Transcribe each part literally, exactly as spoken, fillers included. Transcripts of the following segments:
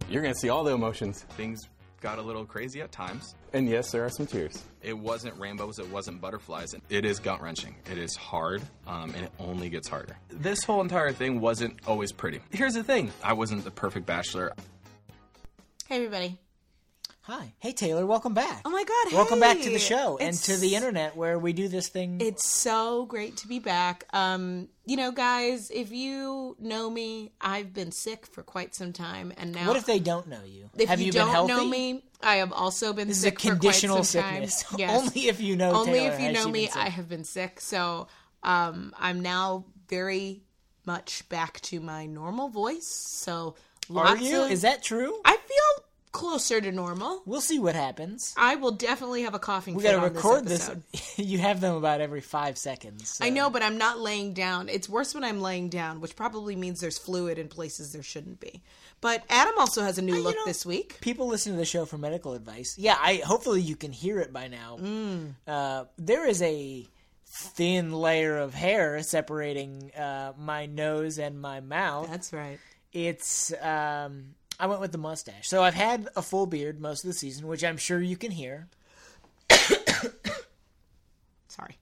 You're going to see all the emotions. Things got a little crazy at times. And yes, there are some tears. It wasn't rainbows, it wasn't butterflies. It is gut-wrenching. It is hard, um, and it only gets harder. This whole entire thing wasn't always pretty. Here's the thing. I wasn't the perfect bachelor. Hey, everybody. Hi. Hey, Taylor. Welcome back. Oh, my God. Welcome hey. back to the show and It's- to the internet where we do this thing. It's so great to be back. Um, you know, guys, if you know me, I've been sick for quite some time, and now What if they don't know you? if Have you, you, don't been healthy? know me, I have also been This sick is a conditional for quite some sickness. time. Yes. Only if you know Only Taylor if you has know she me, been sick. I have been sick. So um, I'm now very much back to my normal voice. So lots Are you? Of, Is that true? I feel closer to normal. We'll see what happens. I will definitely have a coughing We fit got to on record this this. episode. You have them about every five seconds. so- I know, but I'm not laying down. It's worse when I'm laying down, which probably means there's fluid in places there shouldn't be. But Adam also has a new you look know, this week. People listen to the show for medical advice. Yeah, I hopefully you can hear it by now. Mm. Uh, there is a thin layer of hair separating uh, my nose and my mouth. That's right. It's um, I went with the mustache. So I've had a full beard most of the season, which I'm sure you can hear. Sorry.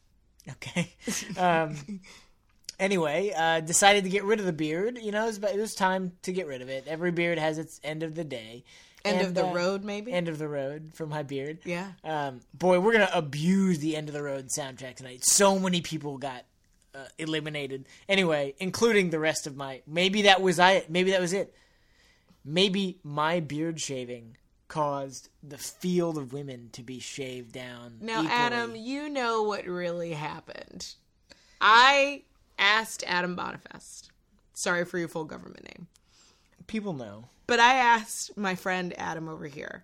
Okay. Um, anyway, uh, decided to get rid of the beard. You know, it was, it was time to get rid of it. Every beard has its end of the day. End And, of the uh, road, maybe? End of the road for my beard. Yeah. Um, boy, we're gonna abuse the End of the Road soundtrack tonight. So many people got uh, eliminated. Anyway, including the rest of my. Maybe that was I. Maybe that was it. Maybe my beard shaving caused the field of women to be shaved down. Now, equally. Adam, you know what really happened. I asked Adam Bonifest. Sorry for your full government name. People know. But I asked my friend Adam over here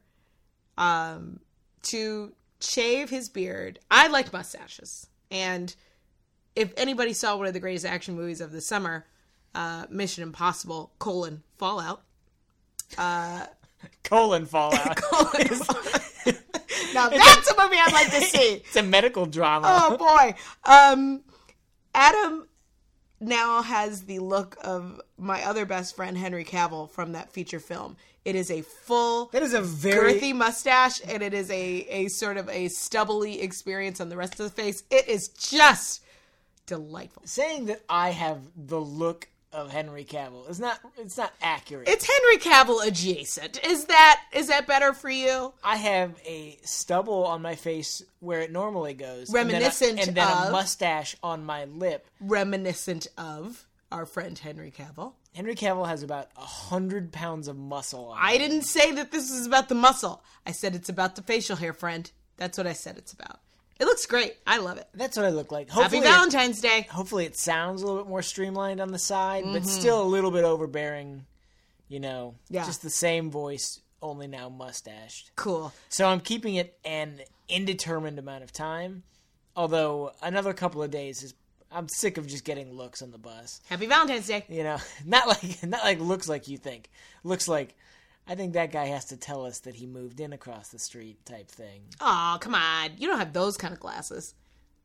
um, to shave his beard. I like mustaches. And if anybody saw one of the greatest action movies of the summer, uh, Mission Impossible, colon, Fallout. Uh, Colon fallout. colon, Fallout. Now that's a movie I'd like to see. It's a medical drama. Oh, boy. Um, Adam now has the look of my other best friend, Henry Cavill, from that feature film. It is a full, That is a very girthy mustache, and it is a, a sort of a stubbly experience on the rest of the face. It is just delightful. saying that I have the look of Henry Cavill is not. It's not accurate. It's Henry Cavill adjacent. Is that is that better for you? I have a stubble on my face where it normally goes. Reminiscent and then, a, and then of- a mustache on my lip. Reminiscent of our friend Henry Cavill. Henry Cavill has about a hundred pounds of muscle on I him. didn't say that this is about the muscle. I said it's about the facial hair, friend. That's what I said it's about. It looks great. I love it. That's what I look like. Happy Hopefully, it, Valentine's Day. hopefully it sounds a little bit more streamlined on the side, Mm-hmm. but still a little bit overbearing. You know, Yeah. just the same voice, only now mustached. Cool. So I'm keeping it an indeterminate amount of time. Although another couple of days is, I'm sick of just getting looks on the bus. Happy Valentine's Day. You know, not like not like looks like you think. Looks like I think that guy has to tell us that he moved in across the street type thing. Oh, come on. You don't have those kind of glasses.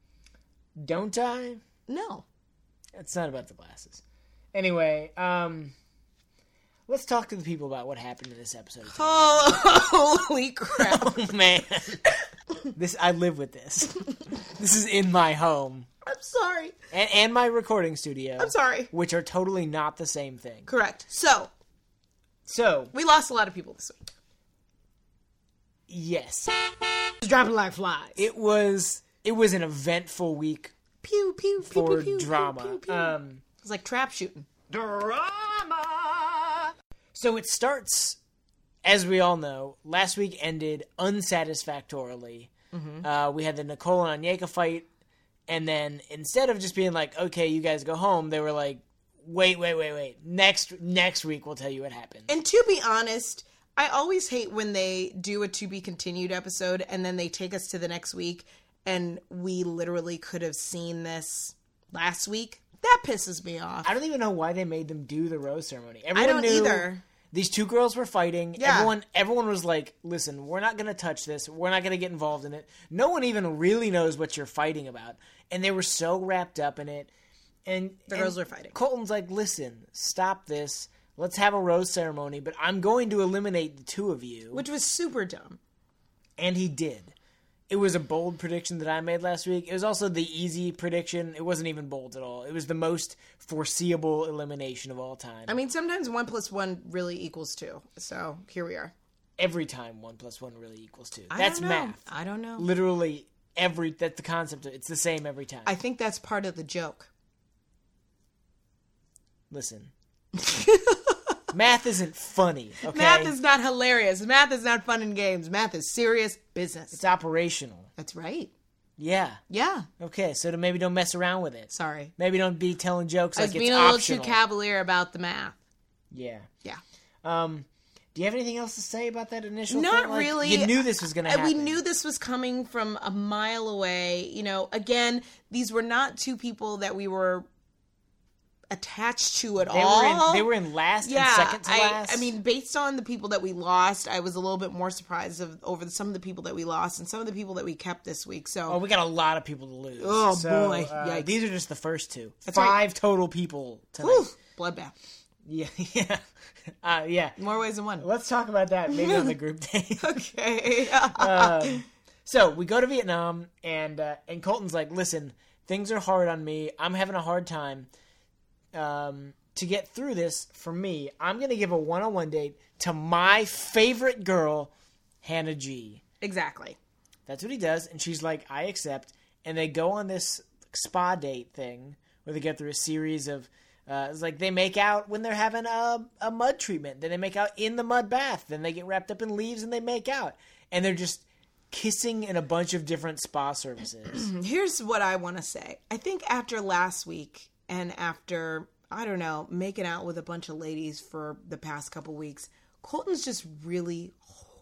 Don't I? No. It's not about the glasses. Anyway, um let's talk to the people about what happened in this episode. Of Oh, holy crap. oh man. This I live with this. This is in my home. I'm sorry. And, and my recording studio. I'm sorry. Which are totally not the same thing. Correct. So, So, we lost a lot of people this week. yes. It's dropping like flies. It was it was an eventful week pew, pew, pew, for pew, pew, drama. Pew, pew, pew. Um It's like trap shooting. So it starts, as we all know, last week ended unsatisfactorily. Mm-hmm. Uh, we had the Nicole and Onyeka fight, and then instead of just being like, okay, you guys go home, they were like, wait, wait, wait, wait. Next next week we'll tell you what happened. And to be honest, I always hate when they do a to be continued episode and then they take us to the next week and we literally could have seen this last week. That pisses me off. I don't even know why they made them do the rose ceremony. I Everyone don't knew either. These two girls were fighting. Yeah. Everyone everyone was like, listen, we're not going to touch this. We're not going to get involved in it. No one even really knows what you're fighting about. And they were so wrapped up in it. And The and girls were fighting. Colton's like, listen, stop this. Let's have a rose ceremony, but I'm going to eliminate the two of you. Which was super dumb. And he did. It was a bold prediction that I made last week. It was also the easy prediction. It wasn't even bold at all. It was the most foreseeable elimination of all time. I mean, sometimes one plus one really equals two. So here we are. Every time one plus one really equals two. I That's don't know. math. I don't know. Literally every, that's the concept. It's the same every time. I think that's part of the joke. Listen. Math isn't funny, okay? Math is not hilarious. Math is not fun in games. Math is serious business. It's operational. That's right. Yeah. Yeah. Okay, so maybe don't mess around with it. Sorry. Maybe don't be telling jokes I like was it's being a little optional. too cavalier about the math. Yeah. Yeah. Um, do you have anything else to say about that initial Not thing? Like, really. You knew this was going to Uh, happen. We knew this was coming from a mile away. You know, again, these were not two people that we were attached to at They all. were in, they were in last yeah, and second to I, last. I mean, based on the people that we lost, I was a little bit more surprised of, over some of the people that we lost and some of the people that we kept this week. So, oh, we got a lot of people to lose. Oh, So, boy. uh, Yikes. these are just the first two. That's Five right. total people tonight. whew, bloodbath. Yeah, yeah, uh, yeah. More ways than one. Let's talk about that maybe on the group day. Okay. um, so we go to Vietnam, and uh, and Colton's like, "Listen, things are hard on me. I'm having a hard time. Um, to get through this, for me, I'm going to give a one-on-one date to my favorite girl, Hannah G." Exactly. That's what he does, and she's like, "I accept." And they go on this spa date thing where they get through a series of. Uh, it's like they make out when they're having a, a mud treatment. Then they make out in the mud bath. Then they get wrapped up in leaves and they make out. And they're just kissing in a bunch of different spa services. Here's what I want to say. I think after last week and after, I don't know, making out with a bunch of ladies for the past couple weeks, Colton's just really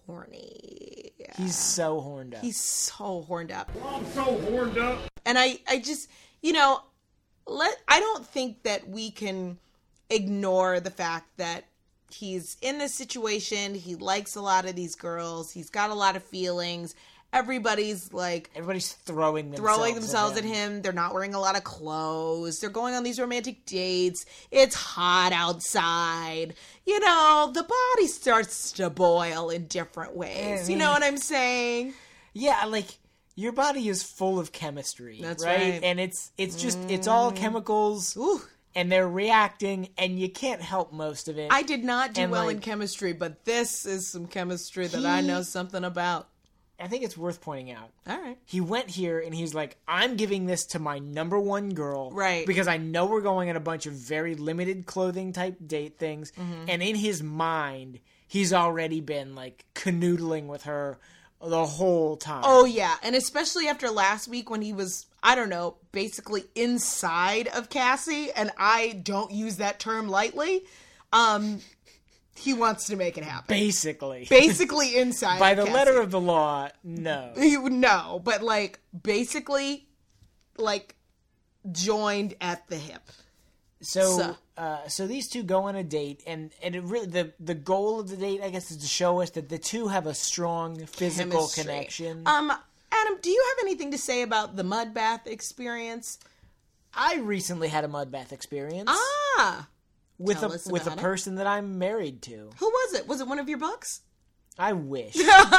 horny. He's so horned up. He's so horned up. I'm so horned up. And I, I just, you know, let I don't think that we can ignore the fact that he's in this situation. He likes a lot of these girls. He's got a lot of feelings. Everybody's like Everybody's throwing themselves, throwing themselves at at him. him. They're not wearing a lot of clothes. They're going on these romantic dates. It's hot outside. You know, the body starts to boil in different ways. You know what I'm saying? Yeah, like your body is full of chemistry, That's right? right. And it's it's just it's all chemicals, Ooh. and they're reacting, and you can't help most of it. I did not do And, well like, in chemistry, but this is some chemistry that I He- know something about. I think it's worth pointing out. All right. He went here and he's like, I'm giving this to my number one girl. Right. Because I know we're going on a bunch of very limited clothing type date things. Mm-hmm. And in his mind, he's already been like canoodling with her the whole time. Oh, yeah. And especially after last week when he was, I don't know, basically inside of Cassie, and I don't use that term lightly, um, he wants to make it happen. Basically. Basically inside By of the Cassie. letter of the law, no. He would no, but like basically like joined at the hip. So, So- uh, so these two go on a date, and, and it really the the goal of the date, I guess, is to show us that the two have a strong physical Chemistry. connection. Um, Adam, do you have anything to say about the mud bath experience? I recently had a mud bath experience Ah, with tell us a with a about it. person that I'm married to. who was it? Was it one of your books? I wish.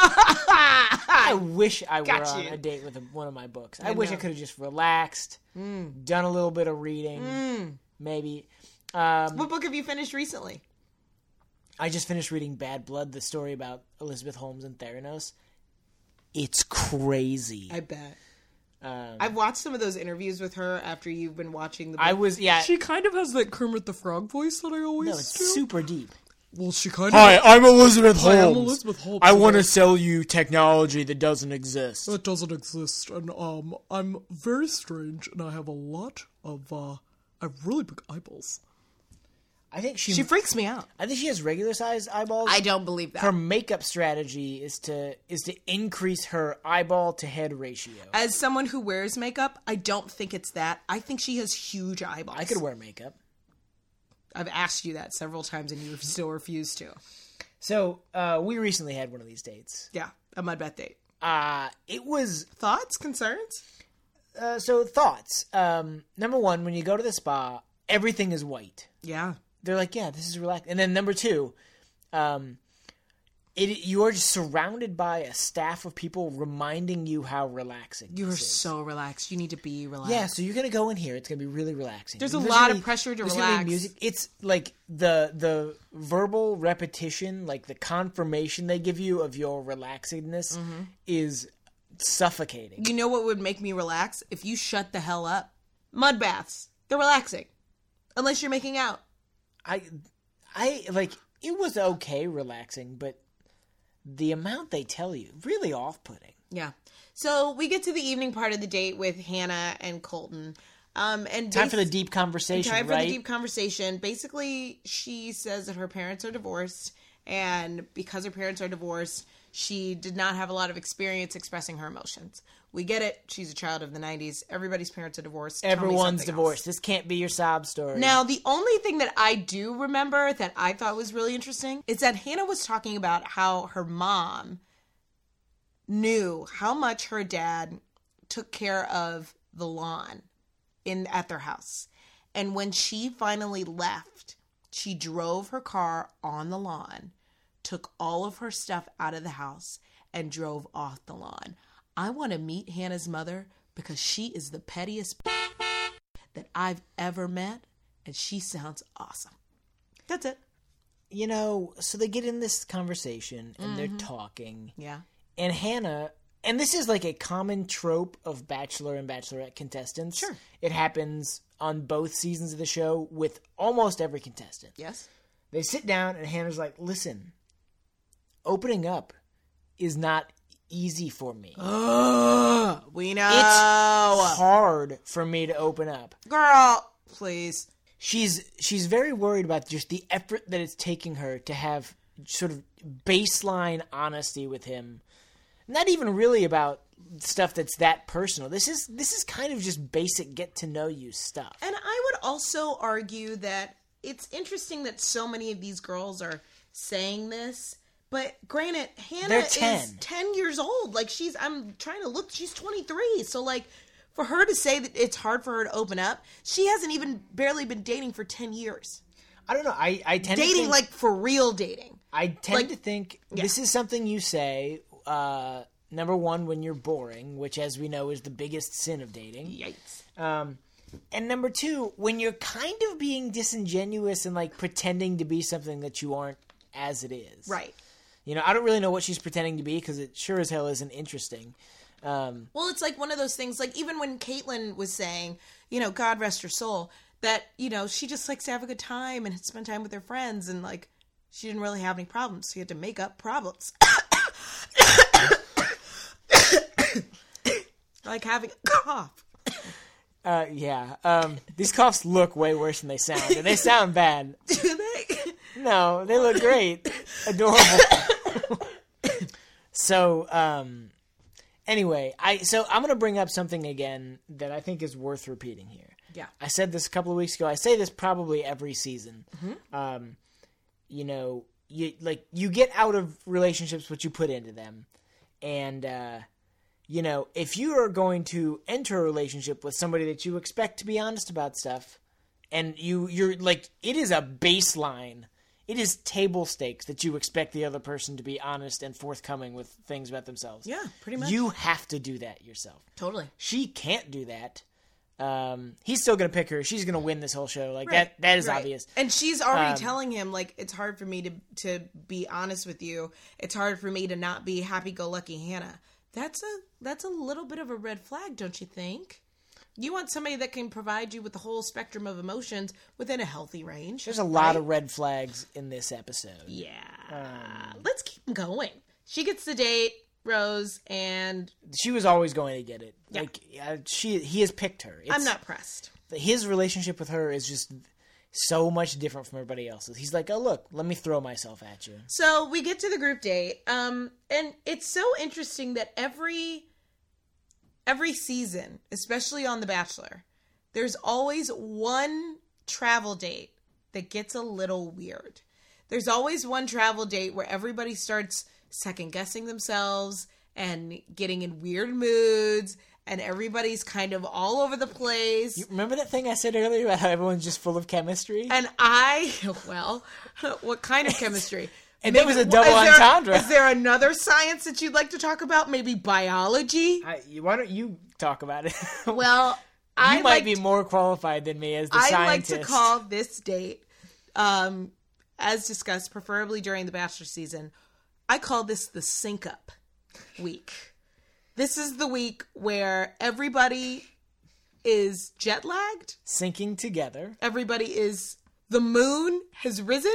I wish I were Got on you. a date with a, one of my books. I, I wish I know. could have just relaxed, done a little bit of reading, maybe. Um, What book have you finished recently? I just finished reading Bad Blood, the story about Elizabeth Holmes and Theranos. It's crazy. I bet. Um, I've watched some of those interviews with her after you've been watching the book. I was, yeah. She kind of has that Kermit the Frog voice that I always no, it's do. super deep. Well, she kind of. Hi, I'm Elizabeth Holmes. Hi, I'm Elizabeth Holmes. I want to sell you technology that doesn't exist. That doesn't exist, and um, I'm very strange, and I have a lot of uh, I have really big eyeballs. I think she, She freaks me out. I think she has regular sized eyeballs. I don't believe that. Her makeup strategy is to is to increase her eyeball to head ratio. As someone who wears makeup, I don't think it's that. I think she has huge eyeballs. I could wear makeup. I've asked you that several times and you still refuse to. So uh, we recently had one of these dates. Yeah, a mud bath date. Uh, it was Thoughts, concerns? uh, so thoughts. Um, number one, when you go to the spa, everything is white. Yeah. they're like, yeah, this is relaxing. And then number two, um, it you are just surrounded by a staff of people reminding you how relaxing You are this is. so relaxed. You need to be relaxed. Yeah, so you're gonna go in here. It's gonna be really relaxing. There's a There's lot gonna of be- pressure to there's gonna be relax. music. It's like the the verbal repetition, like the confirmation they give you of your relaxedness, Mm-hmm. is suffocating. You know what would make me relax? If you shut the hell up. Mud baths. They're relaxing. Unless you're making out. I, I like it was okay relaxing, but the amount they tell you really off-putting. Yeah. So we get to the evening part of the date with Hannah and Colton. Um, and Time bas- for the deep conversation, Time for right? the deep conversation. Basically, she says that her parents are divorced, and because her parents are divorced, she did not have a lot of experience expressing her emotions. We get it. She's a child of the nineties. Everybody's parents are divorced. Tell me Everyone's something divorced. else. This can't be your sob story. Now, the only thing that I do remember that I thought was really interesting is that Hannah was talking about how her mom knew how much her dad took care of the lawn in at their house. And when she finally left, she drove her car on the lawn, took all of her stuff out of the house, and drove off the lawn. I want to meet Hannah's mother because she is the pettiest that I've ever met, and she sounds awesome. That's it. You know, so they get in this conversation and they're talking. Yeah. And Hannah, and this is like a common trope of Bachelor and Bachelorette contestants. Sure. It happens on both seasons of the show with almost every contestant. Yes. They sit down and Hannah's like, listen, opening up is not easy for me. Oh, we know. It's hard for me to open up. Girl, please. She's she's very worried about just the effort that it's taking her to have sort of baseline honesty with him. Not even really about stuff that's that personal. This is this is kind of just basic get to know you stuff. And I would also argue that it's interesting that so many of these girls are saying this. But granted, Hannah They're is ten. ten years old. Like, she's, I'm trying to look, she's twenty-three. So, like, for her to say that it's hard for her to open up, she hasn't even barely been dating for ten years. I don't know. I, I tend to Dating, think, like, for real dating. I tend like- to think yeah. this is something you say, uh, number one, when you're boring, which as we know is the biggest sin of dating. Yikes. Um, and number two, when you're kind of being disingenuous and like pretending to be something that you aren't as it is. Right. You know, I don't really know what she's pretending to be because it sure as hell isn't interesting. Um, Well, it's like one of those things, like even when Caitlyn was saying, you know, God rest her soul, that, you know, she just likes to have a good time and spend time with her friends, and like she didn't really have any problems. She had to make up problems. Like having a cough. uh, yeah. Um, these coughs look way worse than they sound. And they sound bad. Do they? No, they look great. Adorable. So, um, anyway, I so I'm going to bring up something again that I think is worth repeating here. Yeah. I said this a couple of weeks ago. I say this probably every season. Um, you know, you like you get out of relationships what you put into them, and uh, you know, if you are going to enter a relationship with somebody that you expect to be honest about stuff, and you you're like it is a baseline. It is table stakes that you expect the other person to be honest and forthcoming with things about themselves. Yeah, pretty much. You have to do that yourself. Totally. She can't do that. Um, he's still going to pick her. She's going to win this whole show. Like Right, that. That is right. obvious. And she's already Um, telling him, like, it's hard for me to to be honest with you. It's hard for me to not be happy-go-lucky Hannah. That's a that's a little bit of a red flag, don't you think? You want somebody that can provide you with the whole spectrum of emotions within a healthy range. There's a lot right? of red flags in this episode. Yeah. Um, Let's keep going. She gets the date, Rose, and She was always going to get it. Yeah. Like uh, she, he has picked her. It's, I'm not pressed. His relationship with her is just so much different from everybody else's. He's like, oh look, let me throw myself at you. So we get to the group date, um, and it's so interesting that every every season, especially on The Bachelor, there's always one travel date that gets a little weird. There's always one travel date where everybody starts second guessing themselves and getting in weird moods and everybody's kind of all over the place. You remember that thing I said earlier about how everyone's just full of chemistry? And I, well, what kind of chemistry? And there was a double is there, entendre. Is there another science that you'd like to talk about? Maybe biology? I, why don't you talk about it? Well, you I might like be to, more qualified than me as the I scientist. like to call this date, um, as discussed, preferably during the Bachelor season, I call this the sync up week. This is the week where everybody is jet lagged. Syncing together. Everybody is, the moon has risen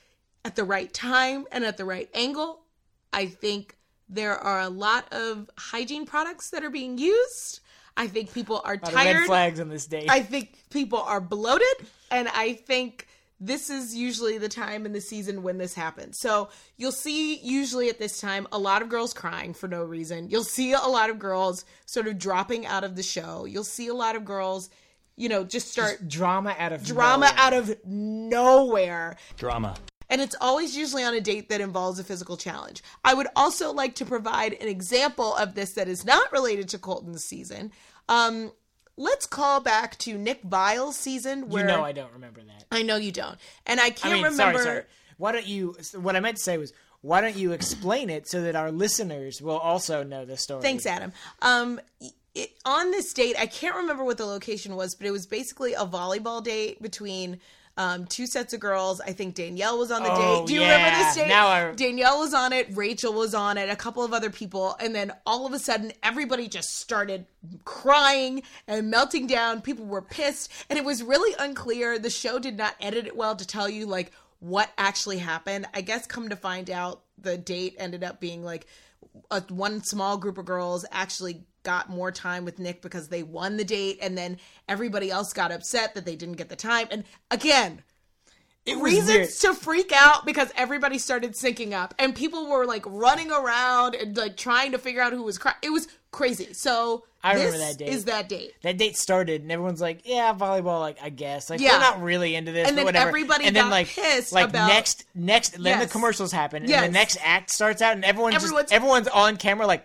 at the right time and at the right angle. I think there are a lot of hygiene products that are being used. I think people are A lot tired. of red flags on this date. I think people are bloated, and I think this is usually the time in the season when this happens. So you'll see usually at this time a lot of girls crying for no reason. You'll see a lot of girls sort of dropping out of the show. You'll see a lot of girls, you know, just start Just drama out of drama nowhere. out of nowhere. Drama. And it's always usually on a date that involves a physical challenge. I would also like to provide an example of this that is not related to Colton's season. Um, let's call back to Nick Vile's season where... You know I don't remember that. I know you don't. And I I can't mean, remember... sorry, sorry. Why don't you... What I meant to say was, why don't you explain it so that our listeners will also know the story? Thanks, Adam. Um, it, on this date, I can't remember what the location was, but it was basically a volleyball date between... Um, two sets of girls. I think Danielle was on the Oh, date. Do you yeah. remember this date? Now I- Danielle was on it. Rachel was on it. A couple of other people. And then all of a sudden, everybody just started crying and melting down. People were pissed. And it was really unclear. The show did not edit it well to tell you, like, what actually happened. I guess come to find out, the date ended up being, like, a, one small group of girls actually got more time with Nick because they won the date, and then everybody else got upset that they didn't get the time. And again, It was reasons weird. to freak out because everybody started syncing up and people were like running around and like trying to figure out who was crying. It was crazy. So I this remember that date. is that date. That date started and everyone's like, yeah, volleyball, like, I guess. Like, Yeah. we're not really into this, And but then whatever. everybody and then, got like, pissed like about- next, next, then Yes. the commercials happen Yes. and the next act starts out and everyone's, Everyone's- just, everyone's on camera like,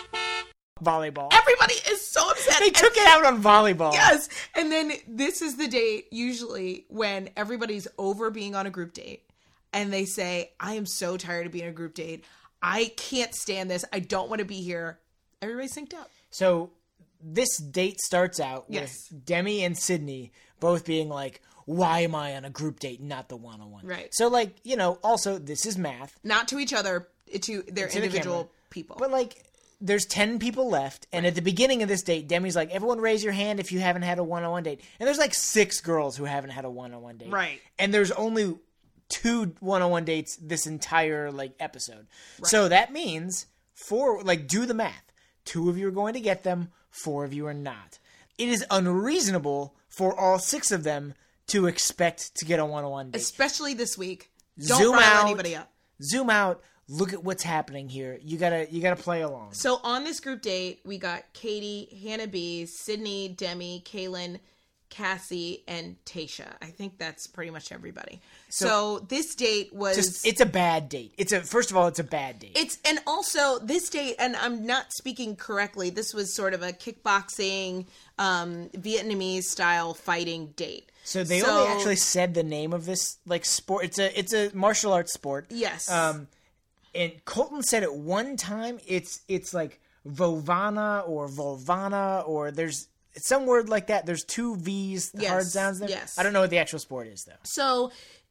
volleyball. Everybody is so upset. They took it out on volleyball. Yes. And then this is the date usually when everybody's over being on a group date and they say, I am so tired of being on a group date. I can't stand this. I don't want to be here. Everybody's synced up. So this date starts out Yes. with Demi and Sydney both being like, why am I on a group date, not the one-on-one? Right. So, like, you know, also, this is math. Not to each other, to their To the individual camera. people. But, like, there's ten people left, and at the beginning of this date, Demi's like, everyone raise your hand if you haven't had a one-on-one date. And there's, like, six girls who haven't had a one-on-one date. Right. And there's only two one-on-one dates this entire, like, episode. So that means, four, like, do the math. Two of you are going to get them, four of you are not. It is unreasonable for all six of them to expect to get a one-on-one date. Especially this week. Don't Zoom rile out. anybody up. Zoom out. Look at what's happening here. You gotta, you gotta play along. So on this group date, we got Katie, Hannah B, Sydney, Demi, Kaylin, Cassie, and Tasha. I think that's pretty much everybody. So, this date was Just, it's a bad date. It's a first of all, it's a bad date. It's and also this date, and I'm not speaking correctly. This was sort of a kickboxing, um, Vietnamese style fighting date. so they only actually said the name of this like sport. It's a, it's a martial arts sport. Yes. Um, and Colton said at one time it's it's like Vovana or Volvana or there's some word like that. There's two V's, Yes, hard sounds there. yes. I don't know what the actual sport is though. So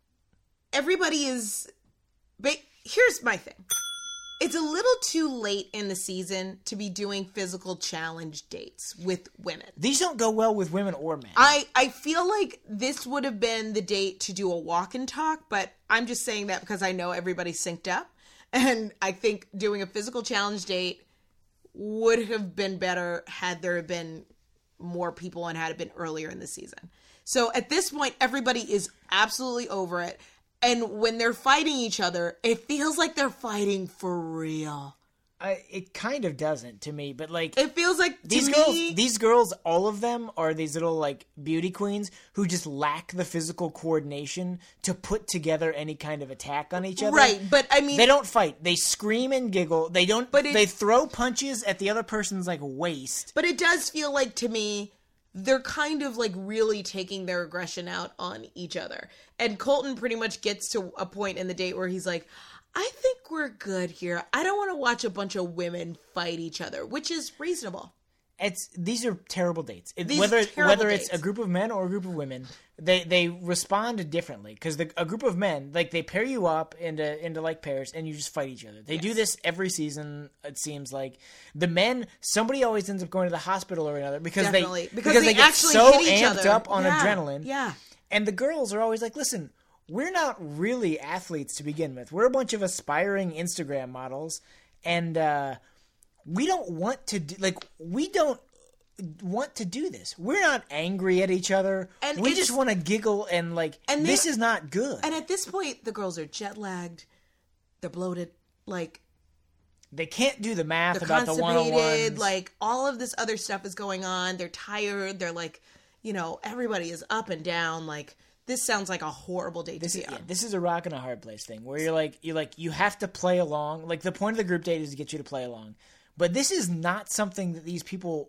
everybody is. But here's my thing. It's a little too late in the season to be doing physical challenge dates with women. These don't go well with women or men. I, I feel like this would have been the date to do a walk and talk, but I'm just saying that because I know everybody's synced up. And I think doing a physical challenge date would have been better had there been more people and had it been earlier in the season. So at this point, everybody is absolutely over it. And when they're fighting each other, it feels like they're fighting for real. I, it kind of doesn't to me, but like It feels like to these me, girls, these girls, all of them are these little like beauty queens who just lack the physical coordination to put together any kind of attack on each other. right? But I mean, They don't fight. They scream and giggle. They don't. But it- they throw punches at the other person's like waist. But it does feel like to me they're kind of like really taking their aggression out on each other. And Colton pretty much gets to a point in the date where he's like, I think we're good here. I don't want to watch a bunch of women fight each other, which is reasonable. It's these are terrible dates. It, These whether are terrible whether it's dates. a group of men or a group of women, they they respond differently because a group of men like they pair you up into into like pairs and you just fight each other. They do this every season. It seems like the men somebody always ends up going to the hospital or another because Definitely. they Because because they they get actually so hit each amped other. up on Yeah. adrenaline. Yeah. And the girls are always like, listen, we're not really athletes to begin with. We're a bunch of aspiring Instagram models, and uh, we don't want to do like we don't want to do this. We're not angry at each other. And we it's- just want to giggle and like And this they- is not good. And at this point, the girls are jet lagged. They're bloated. Like, They can't do the math they're about the one on constipated. ones. Like, all of this other stuff is going on. They're tired. They're like, you know, everybody is up and down. Like, this sounds like a horrible date This to is, be yeah, on. this is a rock and a hard place thing where you're like you're like you have to play along. Like the point of the group date is to get you to play along, but this is not something that these people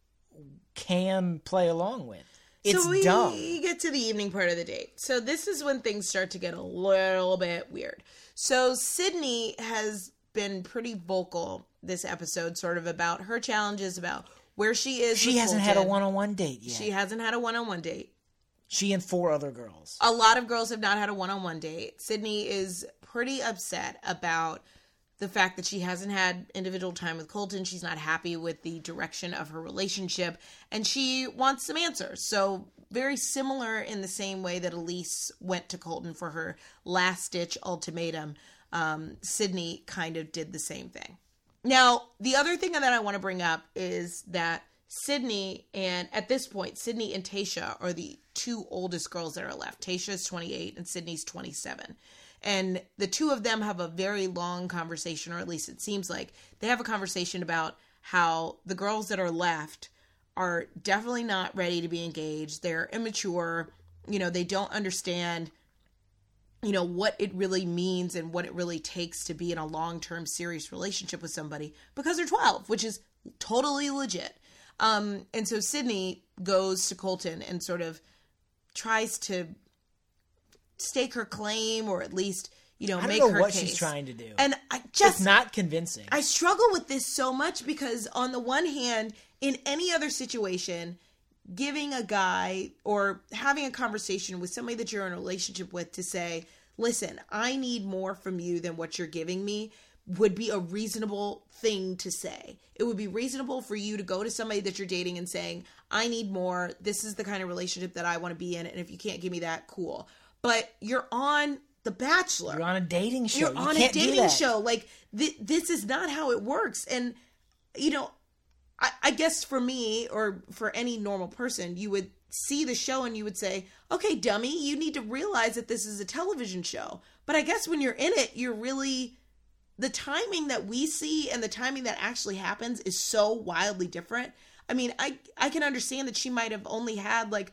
can play along with. It's so we dumb. get to the evening part of the date. So this is when things start to get a little bit weird. So Sydney has been pretty vocal this episode, sort of about her challenges, about where she is. She with hasn't had a Colton. one-on-one date yet. She hasn't had a one-on-one date. She and four other girls. A lot of girls have not had a one-on-one date. Sydney is pretty upset about the fact that she hasn't had individual time with Colton. She's not happy with the direction of her relationship, and she wants some answers. So very similar in the same way that Elise went to Colton for her last-ditch ultimatum, um, Sydney kind of did the same thing. Now, the other thing that I want to bring up is that Sydney and, at this point, Sydney and Tayshia are the two oldest girls that are left. Tayshia is twenty-eight and Sydney's twenty-seven. And the two of them have a very long conversation, or at least it seems like they have a conversation about how the girls that are left are definitely not ready to be engaged. They're immature. You know, they don't understand, you know, what it really means and what it really takes to be in a long-term serious relationship with somebody because they're twelve, which is totally legit. Um, and so Sydney goes to Colton and sort of tries to stake her claim, or at least, you know, I don't make know her what case. she's trying to do. And I just It's not convincing. I struggle with this so much because on the one hand, in any other situation, giving a guy or having a conversation with somebody that you're in a relationship with to say, listen, I need more from you than what you're giving me, would be a reasonable thing to say. It would be reasonable for you to go to somebody that you're dating and saying, I need more. This is the kind of relationship that I want to be in. And if you can't give me that, cool. But you're on The Bachelor. You're on a dating show. You're You on a can't do dating that. show. Like, th- this is not how it works. And, you know, I-, I guess for me, or for any normal person, you would see the show and you would say, okay, dummy, you need to realize that this is a television show. But I guess when you're in it, you're really... the timing that we see and the timing that actually happens is so wildly different. I mean, I I can understand that she might have only had like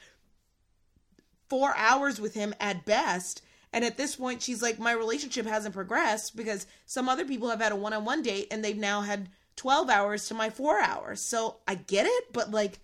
four hours with him at best. And at this point, she's like, my relationship hasn't progressed because some other people have had a one-on-one date and they've now had twelve hours to my four hours. So I get it, but like,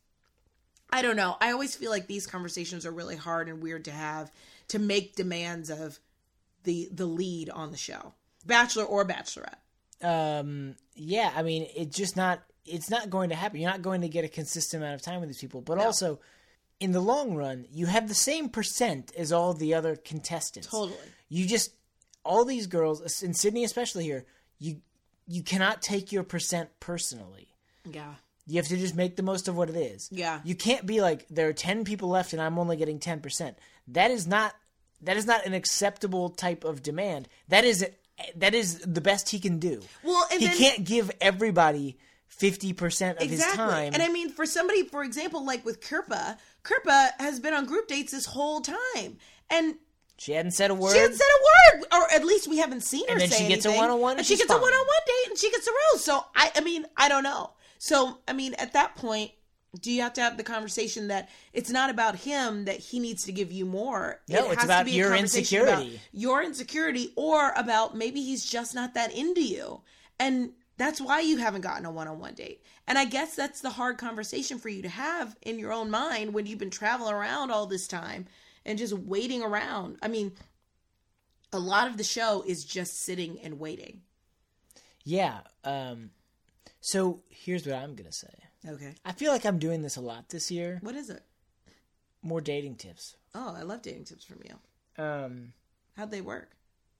I don't know. I always feel like these conversations are really hard and weird to have to make demands of the the lead on the show. Bachelor or Bachelorette. Um, yeah, I mean, it's just not, it's not going to happen. You're not going to get a consistent amount of time with these people. But No. also, in the long run, you have the same percent as all the other contestants. Totally. You just, all these girls, and Sydney especially here, you you cannot take your percent personally. Yeah. You have to just make the most of what it is. Yeah. You can't be like, there are ten people left and I'm only getting ten percent. That is not, that is not an acceptable type of demand. That is That is the best he can do. Well, and he then- can't give everybody fifty percent of his time. And I mean, for somebody, for example, like with Kirpa, Kirpa has been on group dates this whole time. And She hadn't said a word. She hadn't said a word, or at least we haven't seen her And then say she gets a anything. one-on-one and and she she's gets a fine. one-on-one date, and she gets a rose. So I, I mean, I don't know. So I mean, at that point, do you have to have the conversation that it's not about him, that he needs to give you more? No, It it's has to about be a your conversation about insecurity. your insecurity, or about maybe he's just not that into you, and that's why you haven't gotten a one-on-one date. And I guess that's the hard conversation for you to have in your own mind when you've been traveling around all this time and just waiting around. I mean, a lot of the show is just sitting and waiting. Yeah. Um, so here's what I'm going to say. Okay. I feel like I'm doing this a lot this year. What is it? More dating tips. Oh, I love dating tips from you. Um, How'd they work?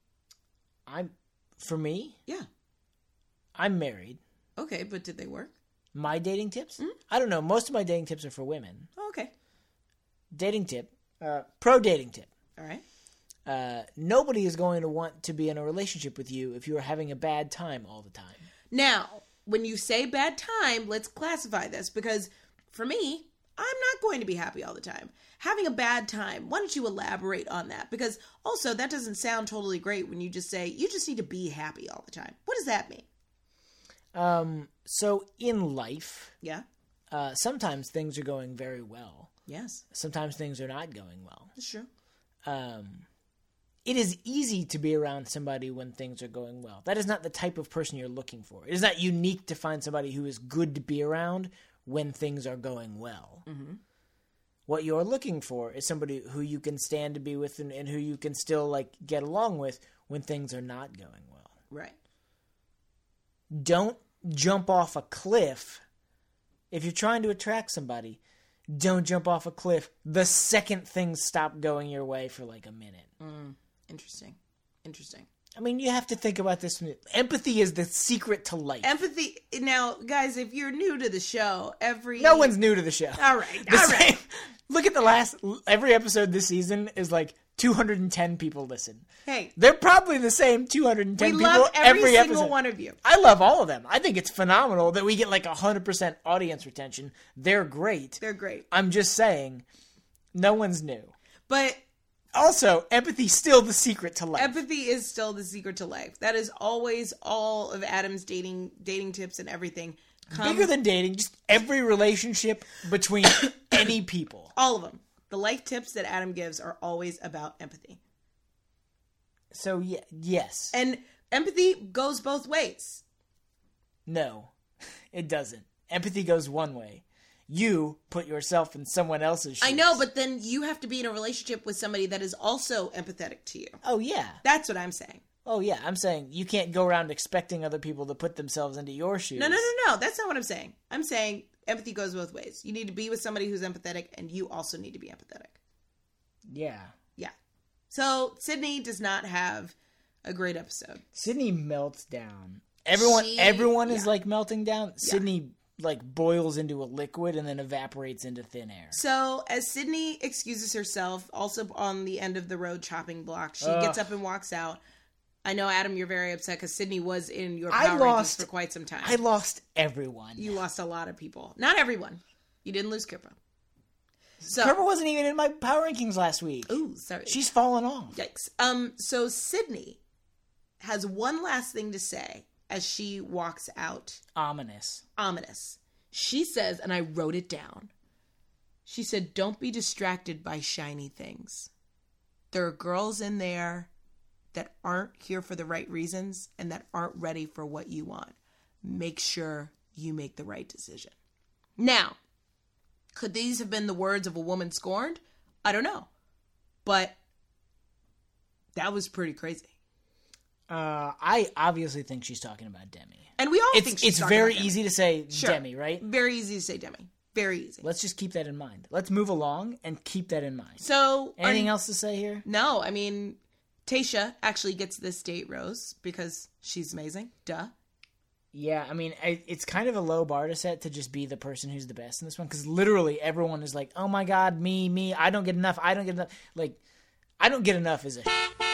I'm for me. Yeah. I'm married. Okay, but did they work? My dating tips? Mm-hmm. I don't know. Most of my dating tips are for women. Oh, okay. Dating tip. Uh, pro dating tip. All right. Uh, nobody is going to want to be in a relationship with you if you are having a bad time all the time. Now, when you say bad time, let's classify this, because for me, I'm not going to be happy all the time. Having a bad time, why don't you elaborate on that? Because also, that doesn't sound totally great when you just say, you just need to be happy all the time. What does that mean? Um, so in life, Yeah? uh, sometimes things are going very well. Yes. Sometimes things are not going well. That's true. Um, it is easy to be around somebody when things are going well. That is not the type of person you're looking for. It is not unique to find somebody who is good to be around when things are going well. Mm-hmm. What you're looking for is somebody who you can stand to be with and, and who you can still like get along with when things are not going well. Right. Don't jump off a cliff. If you're trying to attract somebody, don't jump off a cliff the second things stop going your way for like a minute. Mm. Interesting. Interesting. I mean, you have to think about this. Empathy is the secret to life. Empathy. Now, guys, if you're new to the show, every... No one's new to the show. All right. The All same- right. Look at the last... Every episode this season is like two hundred ten people listen. Hey, They're probably the same two hundred ten we people love every, every single episode. one of you. I love all of them. I think it's phenomenal that we get like one hundred percent audience retention. They're great. They're great. I'm just saying, no one's new. But Also, empathy's still the secret to life. empathy is still the secret to life. That is always all of Adam's dating dating tips and everything. Come, Bigger than dating, just every relationship between any people. all of them. The life tips that Adam gives are always about empathy. So, yeah, yes. And empathy goes both ways. No, it doesn't. Empathy goes one way. You put yourself in someone else's shoes. I know, but then you have to be in a relationship with somebody that is also empathetic to you. Oh, yeah. That's what I'm saying. Oh, yeah. I'm saying you can't go around expecting other people to put themselves into your shoes. No, no, no, no. That's not what I'm saying. I'm saying empathy goes both ways. You need to be with somebody who's empathetic, and you also need to be empathetic. Yeah. Yeah. So Sydney does not have a great episode. Sydney melts down. Everyone She- everyone is yeah. like melting down. Sydney like boils into a liquid and then evaporates into thin air. So as Sydney excuses herself, also on the end of the road chopping block, she Ugh. gets up and walks out. I know, Adam, you're very upset because Sydney was in your I power lost- rankings for quite some time. I lost everyone. You lost a lot of people. Not everyone. You didn't lose Kippa. So, Kerber wasn't even in my power rankings last week. ooh, sorry. She's fallen off. Yikes. Um, so Sydney has one last thing to say as she walks out. Ominous. Ominous. She says, and I wrote it down. She said, "Don't be distracted by shiny things. There are girls in there that aren't here for the right reasons and that aren't ready for what you want. Make sure you make the right decision." Now, could these have been the words of a woman scorned? I don't know. But that was pretty crazy. Uh, I obviously think she's talking about Demi. And we all It's think she's it's talking very about Demi. easy to say Sure. Demi, right? Very easy to say Demi. Very easy. Let's just keep that in mind. Let's move along and keep that in mind. So, are Anything you- else to say here? No, I mean, Tasha actually gets this date rose because she's amazing. Duh. Yeah, I mean, I, it's kind of a low bar to set to just be the person who's the best in this one, because literally everyone is like, oh my god, me, me, I don't get enough, I don't get enough. Like, I don't get enough is a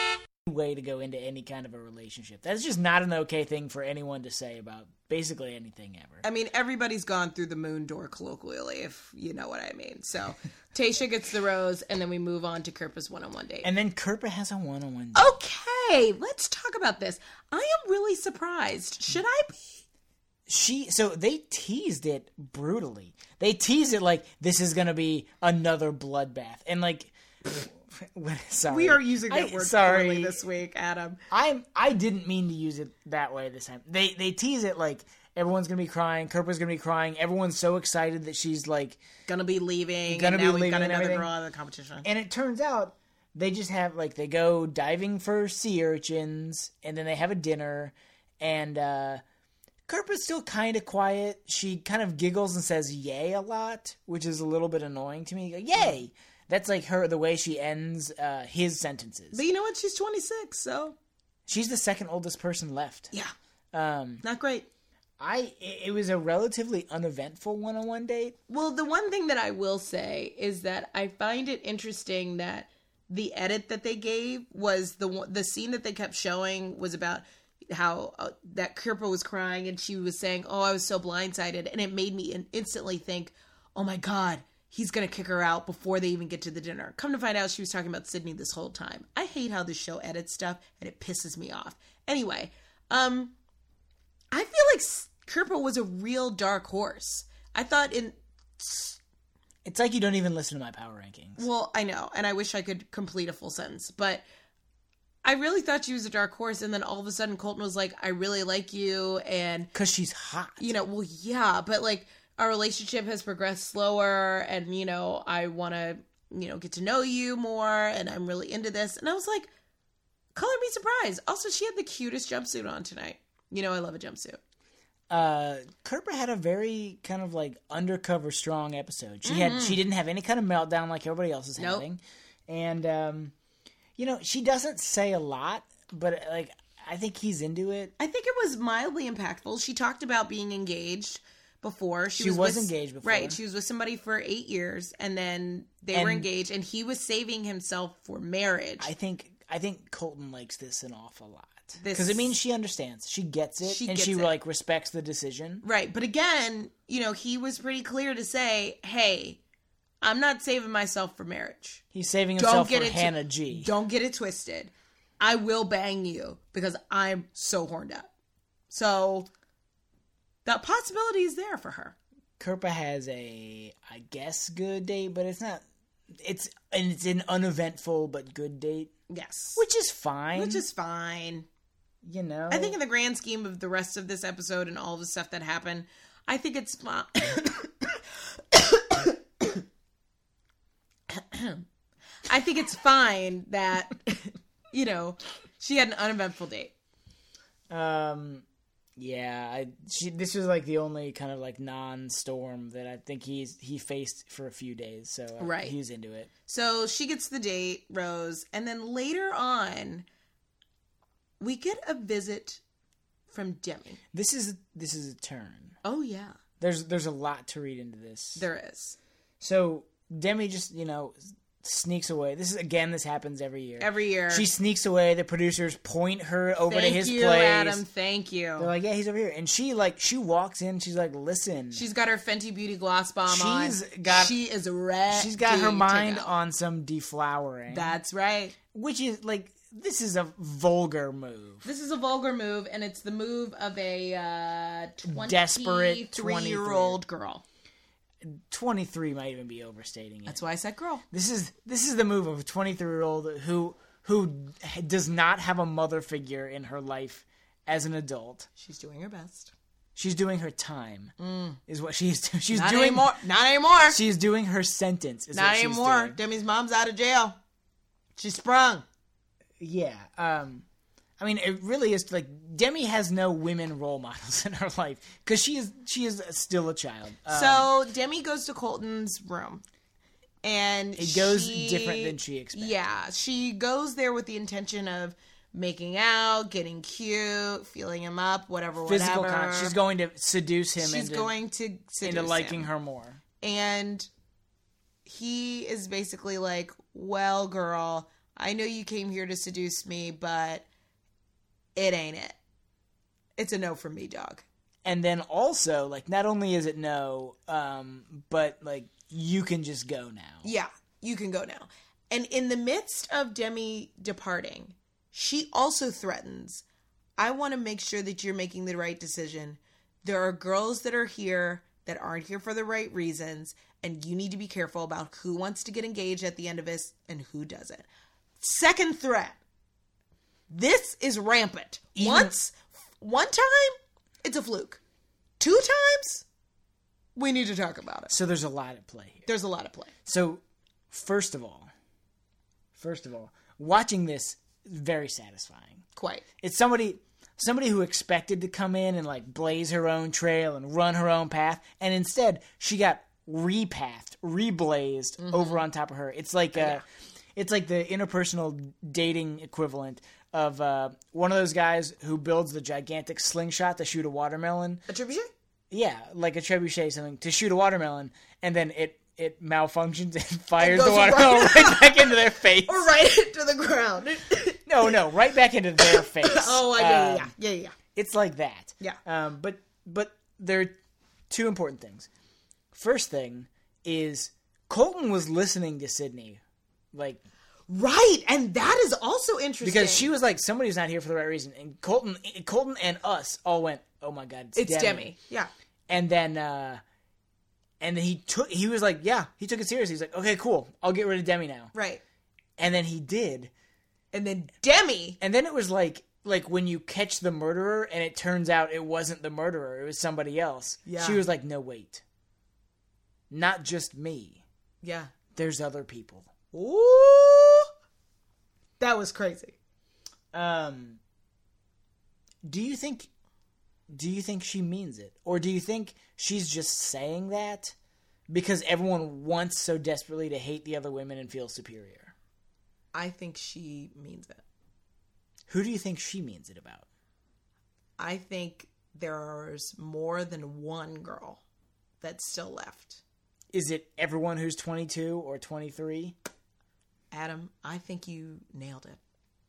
way to go into any kind of a relationship. That's just not an okay thing for anyone to say about basically anything ever. I mean, everybody's gone through the moon door colloquially, if you know what I mean. So, Tayshia gets the rose, and then we move on to Kirpa's one-on-one date. And then Kirpa has a one-on-one date. Okay, let's talk about this. I am really surprised. Should I be? She so they teased it brutally. They teased it like this is gonna be another bloodbath, and like, sorry, We are using that I, word sorry poorly this week, Adam. I'm I didn't mean to use it that way this time. They they tease it like everyone's gonna be crying, Kirpa's gonna be crying, everyone's so excited that she's like Gonna be leaving. Gonna and be now we've leaving got and another everything. girl out of the competition. And it turns out they just have, like, they go diving for sea urchins, and then they have a dinner, and uh, Kirpa's still kind of quiet. She kind of giggles and says yay a lot, which is a little bit annoying to me. Like, yay! That's, like, her, the way she ends uh, his sentences. But you know what? She's twenty-six, so She's the second oldest person left. yeah, Um, not great. I It was a relatively uneventful one-on-one date. Well, the one thing that I will say is that I find it interesting that the edit that they gave was the one, the scene that they kept showing was about how uh, that Kirpa was crying and she was saying, "Oh, I was so blindsided," and it made me in- instantly think, "Oh my God, he's gonna kick her out before they even get to the dinner." Come to find out, she was talking about Sydney this whole time. I hate how this show edits stuff, and it pisses me off. Anyway, um. I feel like Kirpa was a real dark horse. I thought in... It's like you don't even listen to my power rankings. Well, I know, and I wish I could complete a full sentence, but I really thought she was a dark horse, and then all of a sudden Colton was like, I really like you, and... Because she's hot. You know, well, yeah, but, like, our relationship has progressed slower, and, you know, I want to, you know, get to know you more, and I'm really into this. And I was like, color me surprised. Also, she had the cutest jumpsuit on tonight. You know I love a jumpsuit. uh Kirpa had a very kind of like undercover strong episode. She had she didn't have any kind of meltdown like everybody else is Nope. having. And um you know, she doesn't say a lot, but like I think he's into it. I think it was mildly impactful. She talked about being engaged before. She, She was, was with, engaged before. Right. She was with somebody for eight years, and then they were And- engaged, and he was saving himself for marriage. I think I think Colton likes this an awful lot. This- Because it means she understands. She gets it. She and gets she it. like respects the decision. Right. But again, you know, he was pretty clear to say, hey, I'm not saving myself for marriage. He's saving Don't himself get for it. Hannah tw- G. Don't get it twisted. I will bang you because I'm so horned up. So that possibility is there for her. Kirpa has a, I guess, good date, but it's not. It's and it's an uneventful but good date, Yes. which is fine. Which is fine. you know. I think in the grand scheme of the rest of this episode and all of the stuff that happened, I think it's fine. I think it's fine that, you know, she had an uneventful date. Um, yeah, I, she, this was like the only kind of like non-storm that I think he's he faced for a few days. So uh, Right. he was into it. So she gets the date, Rose, and then later on, we get a visit from Demi. This is this is a turn. Oh, yeah, There's there's a lot to read into this. there is. So Demi just you know sneaks away. This is again. This happens every year. Every year. She sneaks away. The producers point her over Thank to his you, place. Adam. Thank you. They're like, yeah, he's over here. And she like she walks in. She's like, listen. She's got her Fenty Beauty gloss bomb on. She's got- She is ready. She's got her to mind go. on some deflowering. That's right. which is like this is a vulgar move. This is a vulgar move, and it's the move of a uh, Desperate twenty-three-year-old girl. twenty-three might even be overstating it. That's why I said girl. This is this is the move of a twenty-three-year-old who who does not have a mother figure in her life as an adult. She's doing her best. She's doing her time. Is what she's do- she's Not doing. anymore. Not anymore. She's doing her sentence. Is Not what she's anymore. doing. Demi's mom's out of jail. She sprung. Yeah. Um, I mean, it really is like Demi has no women role models in her life because she is she is still a child. Um, So Demi goes to Colton's room, and It goes she- different than she expected. Yeah, she goes there with the intention of making out, getting cute, feeling him up, whatever, physical whatever. con- She's going to seduce him She's into, going to seduce into liking him. her more. And he is basically like, well, girl, I know you came here to seduce me, but it ain't it. It's a no from me, dog. And then also, like, not only is it no, um, but, like, you can just go now. Yeah, you can go now. And in the midst of Demi departing, she also threatens, I want to make sure that you're making the right decision. There are girls that are here that aren't here for the right reasons, and you need to be careful about who wants to get engaged at the end of this and who doesn't. Second threat. This is rampant. Even- Once, one time, it's a fluke. Two times, we need to talk about it. So there's a lot at play here. There's a lot of play. So, first of all, first of all, watching this is very satisfying. Quite. It's somebody somebody who expected to come in and like blaze her own trail and run her own path, and instead she got repathed, reblazed Mm-hmm. over on top of her. It's like uh it's like the interpersonal dating equivalent of uh, one of those guys who builds the gigantic slingshot to shoot a watermelon. A trebuchet? Yeah, like a trebuchet, something to shoot a watermelon, and then it it malfunctions and fires It the goes watermelon right- right back into their face. Or right into the ground. No, no, right back into their face. Oh, I- yeah, Um, yeah, yeah, yeah, yeah. It's like that. Yeah. Um, but but there are two important things. First thing is Colton was listening to Sydney, like Right, and that is also interesting. because she was like somebody's not here for the right reason, and Colton, Colton and us all went, oh my god, it's, It's Demi. Demi. Yeah. And then uh, and then he took he was like, yeah, he took it seriously. He's like, okay, cool, I'll get rid of Demi now. Right. And then he did. And then Demi. And then it was like like when you catch the murderer and it turns out it wasn't the murderer, it was somebody else. Yeah. She was like, no, wait. Not just me. Yeah. There's other people. Ooh. That was crazy. Um do you think do you think she means it? Or do you think she's just saying that because everyone wants so desperately to hate the other women and feel superior? I think she means it. Who do you think she means it about? I think there's more than one girl that's still left. Is it everyone who's twenty-two or twenty-three? Adam, I think you nailed it.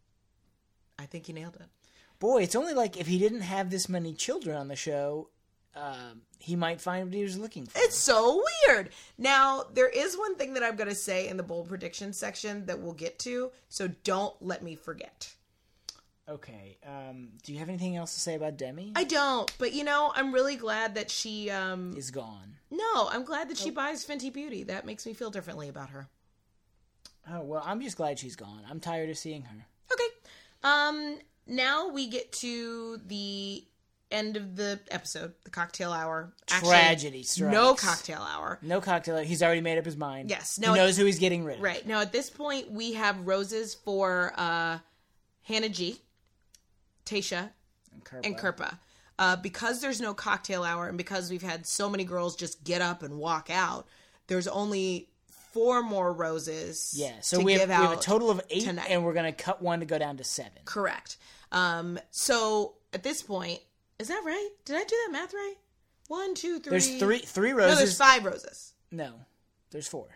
I think you nailed it. Boy, it's only like if he didn't have this many children on the show, um, he might find what he was looking for. It's so weird. Now, there is one thing that I'm going to say in the bold prediction section that we'll get to, so don't let me forget. Okay. Um, do you have anything else to say about Demi? I don't, but you know, I'm really glad that she, um... Is gone. No, I'm glad that she buys Fenty Beauty. That makes me feel differently about her. Oh, well, I'm just glad she's gone. I'm tired of seeing her. Okay. Um, now we get to the end of the episode, the cocktail hour. Actually, Tragedy strikes. no cocktail hour. No cocktail. He's already made up his mind. Yes. He Now, knows who he's getting rid of. right. Now, at this point, we have roses for uh, Hannah G, Tasha, And Kirpa. and Kirpa. Uh, because there's no cocktail hour and because we've had so many girls just get up and walk out, there's only four more roses. Yeah, so to we have, give we have a out total of eight, tonight. and we're going to cut one to go down to seven. Correct. Um, so at this point, is that right? Did I do that math right? One, two, three. There's three three No, roses. there's five roses. No, there's four.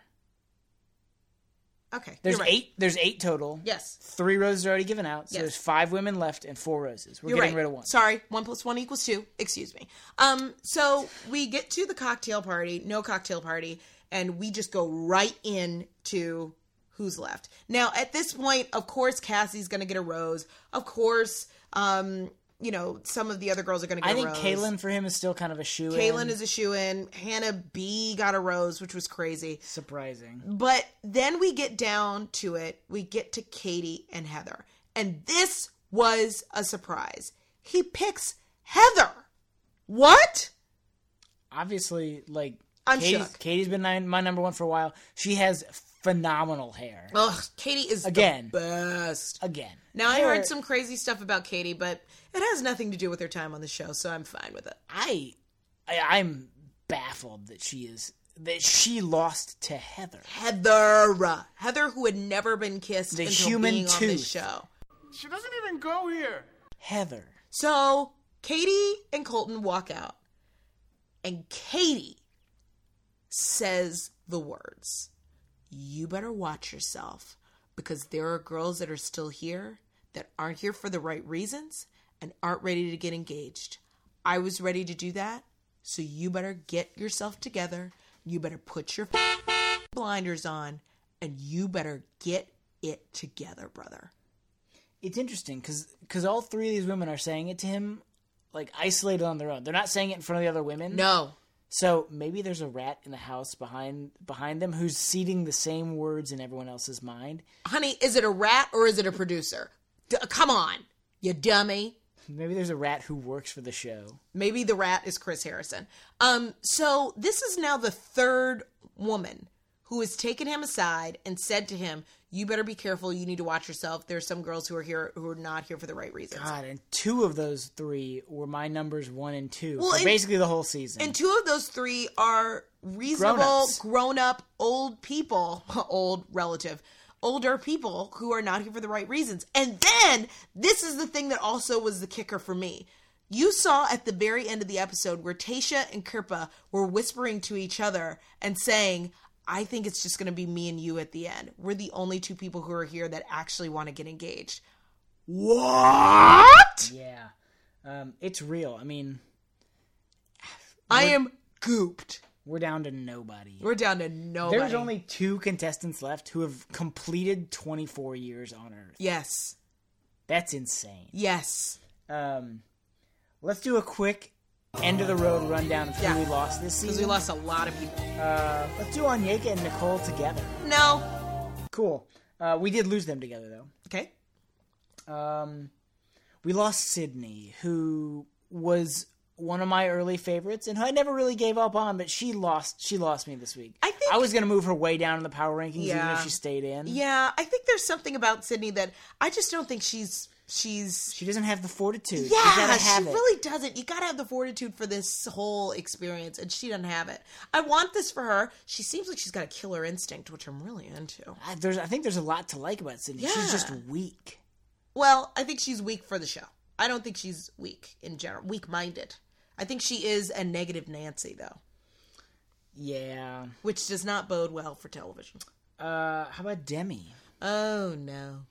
Okay. There's you're right. eight. There's eight total. Yes. Three roses are already given out, so Yes. there's five women left and four roses. We're You're getting right. rid of one. Sorry, one plus one equals two. Excuse me. Um, so we get to the cocktail party, no cocktail party, and we just go right in to who's left. Now, at this point, of course, Cassie's going to get a rose. Of course, um, you know, some of the other girls are going to get I a think rose. Kaylin for him is still kind of a shoe. Kaylin is a shoe-in. Hannah B got a rose, which was crazy. surprising. But then we get down to it. We get to Katie and Heather. And this was a surprise. He picks Heather. What? Obviously, like I'm Katie's, shook. Katie's been my, my number one for a while. She has phenomenal hair. Ugh, Katie is Again. the best. Again. Now, I Hair- heard some crazy stuff about Katie, but it has nothing to do with her time on the show, so I'm fine with it. I, I I'm baffled that she is that she lost to Heather. Heather. Heather, who had never been kissed The until human being on this tooth. show. She doesn't even go here. Heather. So Katie and Colton walk out, and Katie says the words, "You better watch yourself, because there are girls that are still here that aren't here for the right reasons and aren't ready to get engaged. I was ready to do that, so you better get yourself together. You better put your blinders on, and you better get it together, brother. It's interesting because all three of these women are saying it to him, like, isolated on their own. They're not saying it in front of the other women. No. So maybe there's a rat in the house behind behind them who's seeding the same words in everyone else's mind. Honey, is it a rat or is it a producer? D- come on, you dummy. Maybe there's a rat who works for the show. Maybe the rat is Chris Harrison. Um, so this is now the third woman who has taken him aside and said to him, you better be careful. You need to watch yourself. There's some girls who are here who are not here for the right reasons. God, and two of those three were my numbers one and two Well, for and- basically the whole season. And two of those three are reasonable, Grown-ups. grown-up, old people, old relative, older people who are not here for the right reasons. And then, this is the thing that also was the kicker for me. You saw at the very end of the episode where Tayshia and Kirpa were whispering to each other and saying, I think it's just going to be me and you at the end. We're the only two people who are here that actually want to get engaged. What? yeah. Um, it's real. I mean, I am gooped. we're down to nobody. We're down to nobody. There's only two contestants left who have completed twenty-four years on Earth. Yes. That's insane. Yes. Um, let's do a quick end of the road rundown of who Yeah. we lost this Because season. we lost a lot of people. Uh, let's do Onyeka and Nicole together. No. Cool. Uh, we did lose them together though. Okay. Um, we lost Sydney, who was one of my early favorites, and who I never really gave up on, but she lost. She lost me this week. I think- I was gonna move her way down in the power rankings, even Yeah. if she stayed in. Yeah, I think there's something about Sydney that I just don't think she's she's. She doesn't have the fortitude. you Yeah, gotta she have it. really doesn't. You gotta have the fortitude for this whole experience, and she doesn't have it. I want this for her. She seems like she's got a killer instinct, which I'm really into. I, there's, I think there's a lot to like about Sydney. She's just Yeah. weak. Well, I think she's weak for the show. I don't think she's weak in general. Weak-minded. I think she is a negative Nancy, though, Yeah. which does not bode well for television. Uh, how about Demi? Oh no.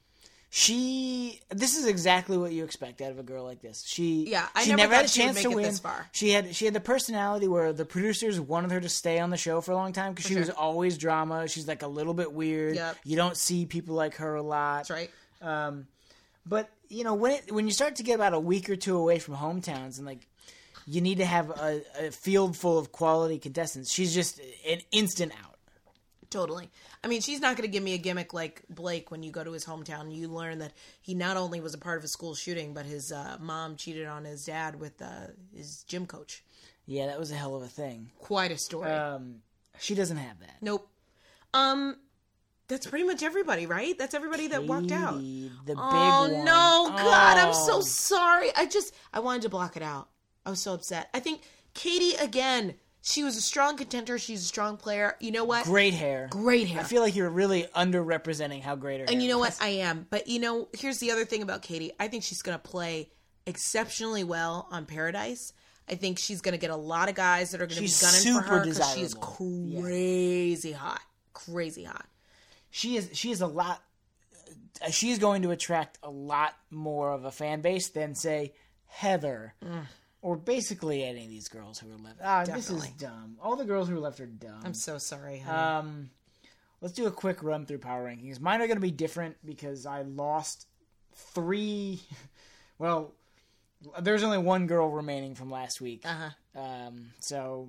She. This is exactly what you expect out of a girl like this. She. Yeah, I she never never thought had a she would chance make to it win. this far. She had. She had the personality where the producers wanted her to stay on the show for a long time because she sure. was always drama. She's like a little bit weird. Yep. You don't see people like her a lot. That's right. Um, but you know when it, when you start to get about a week or two away from hometowns and like you need to have a, a field full of quality contestants, she's just an instant out. Totally. I mean, she's not going to give me a gimmick like Blake when you go to his hometown and you learn that he not only was a part of a school shooting, but his uh, mom cheated on his dad with uh, his gym coach. Yeah, that was a hell of a thing. Quite a story. Um, she doesn't have that. Nope. Um, that's pretty much everybody, right? That's everybody that walked out. Katie, the Oh, big one. no, God, I'm so Oh. sorry. I just, I wanted to block it out. I was so upset. I think Katie, again, she was a strong contender. She's a strong player. You know what? Great hair. Great hair. I feel like you're really underrepresenting how great her hair And you know was. what? I am. But you know, here's the other thing about Katie. I think she's going to play exceptionally well on Paradise. I think she's going to get a lot of guys that are going to be She's gunning for super her because she is desirable. Yeah. crazy hot. Crazy hot. She is she is a lot uh, she is going to attract a lot more of a fan base than say Heather or basically any of these girls who are left. Ah, this is Definitely. dumb. All the girls who are left are dumb. I'm so sorry, honey. Um, let's do a quick run through power rankings. Mine are going to be different because I lost three. Well, there's only one girl remaining from last week. uh-huh. Um, so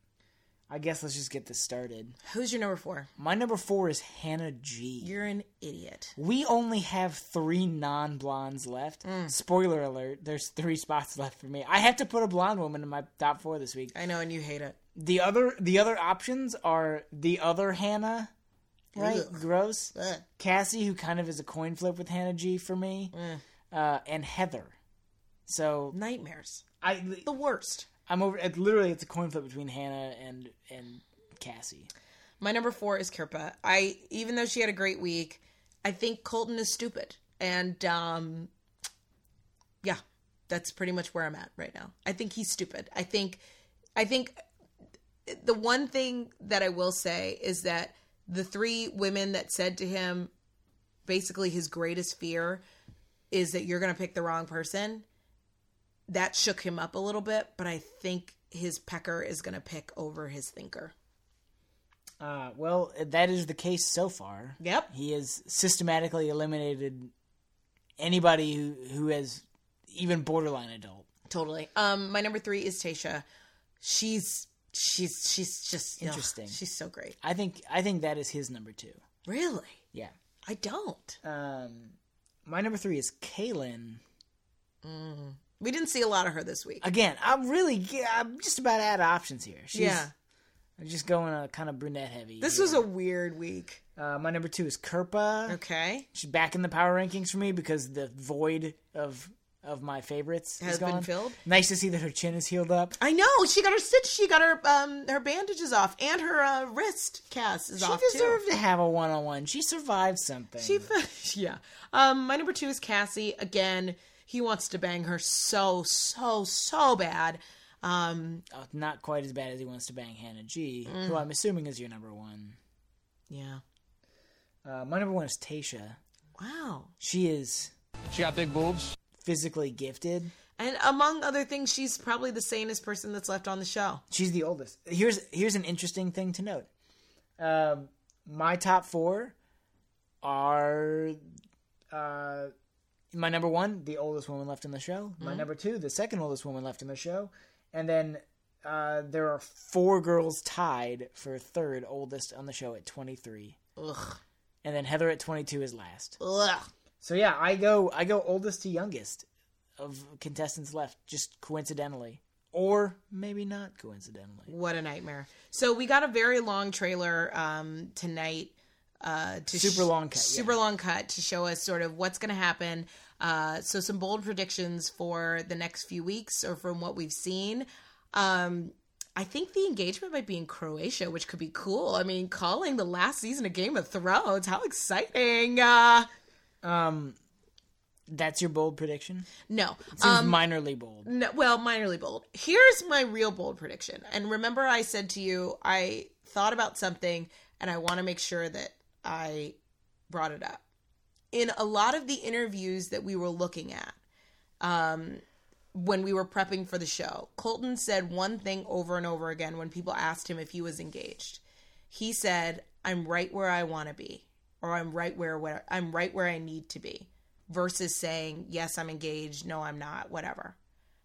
I guess let's just get this started. Who's your number four? My number four is Hannah G. You're an idiot. We only have three non-blondes left. Mm. Spoiler alert, there's three spots left for me. I have to put a blonde woman in my top four this week. I know, and you hate it. The other the other options are the other Hannah, right? Ugh. Gross. Ugh. Cassie, who kind of is a coin flip with Hannah G for me, uh, and Heather. So Nightmares. I The worst. I'm over. It, literally, it's a coin flip between Hannah and and Cassie. My number four is Kirpa. I, even though she had a great week, I think Colton is stupid. And, um, yeah, that's pretty much where I'm at right now. I think he's stupid. I think, I think the one thing that I will say is that the three women that said to him, basically his greatest fear is that you're going to pick the wrong person. That shook him up a little bit, but I think his pecker is going to pick over his thinker. Uh, well, that is the case so far. Yep. He has systematically eliminated anybody who, who has even borderline adult. Totally. Um, my number three is Tayshia. She's she's she's just Interesting. Ugh, she's so great. I think I think that is his number two. Really? Yeah. I don't. Um, my number three is Kaylin. We didn't see a lot of her this week. Again, I'm really I'm just about out of options here. She's, Yeah. I'm just going a kind of brunette heavy. This here. was a weird week. Uh, my number two is Kirpa. Okay. She's back in the power rankings for me because the void of of my favorites Has is gone. been filled? Nice to see that her chin is healed up. I know. She got her stitch. She got her um her bandages off, and her uh, wrist cast is She off deserved too. to have a one on one. She survived something. She, yeah. Um, my number two is Cassie. Again, he wants to bang her so so so bad. Um, oh, not quite as bad as he wants to bang Hannah G, Mm. who I'm assuming is your number one. yeah. Uh, my number one is Tayshia. Wow. She is She got big boobs. physically gifted. And among other things, she's probably the sanest person that's left on the show. She's the oldest. Here's here's an interesting thing to note. Um, my top four are uh, my number one, the oldest woman left in the show. My number two, the second oldest woman left in the show, and then uh, there are four girls tied for third oldest on the show at twenty-three, Ugh. and then Heather at twenty-two is last. Ugh. So yeah, I go I go oldest to youngest of contestants left, just coincidentally. Or maybe not coincidentally. What a nightmare. So we got a very long trailer um, tonight. Uh, to Super long cut, Super yeah. long cut to show us sort of what's going to happen. Uh, so some bold predictions for the next few weeks or from what we've seen. Um, I think the engagement might be in Croatia, which could be cool. I mean, calling the last season of Game of Thrones. How exciting. Uh, Um, that's your bold prediction? no. Seems Um, minorly bold. No, well, minorly bold. Here's my real bold prediction. And remember, I said to you, I thought about something and I want to make sure that I brought it up. In a lot of the interviews that we were looking at, um, when we were prepping for the show, Colton said one thing over and over again when people asked him if he was engaged. He said, I'm right where I want to be, or I'm right where, where I'm right where I need to be. Versus saying, yes, I'm engaged, no, I'm not, whatever.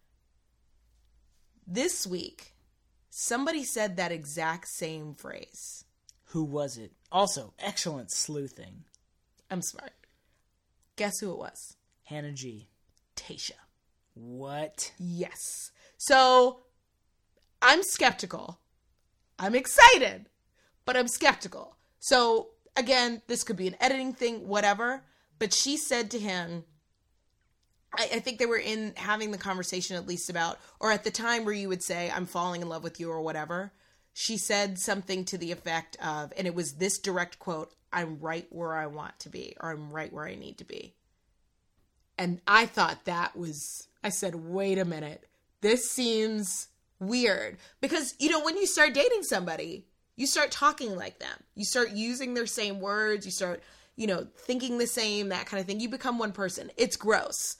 This week, somebody said that exact same phrase. Who was it? Also, excellent sleuthing. I'm smart. Guess who it was? Hannah G. Tayshia. What? Yes. So, I'm skeptical. I'm excited, but I'm skeptical. So, again, this could be an editing thing, whatever. But she said to him, I, I think they were in having the conversation at least about, or at the time where you would say, I'm falling in love with you or whatever. She said something to the effect of, and it was this direct quote, I'm right where I want to be, or I'm right where I need to be. And I thought that was, I said, wait a minute, this seems weird. Because, you know, when you start dating somebody, you start talking like them. You start using their same words. You start, you know, thinking the same, that kind of thing. You become one person. It's gross.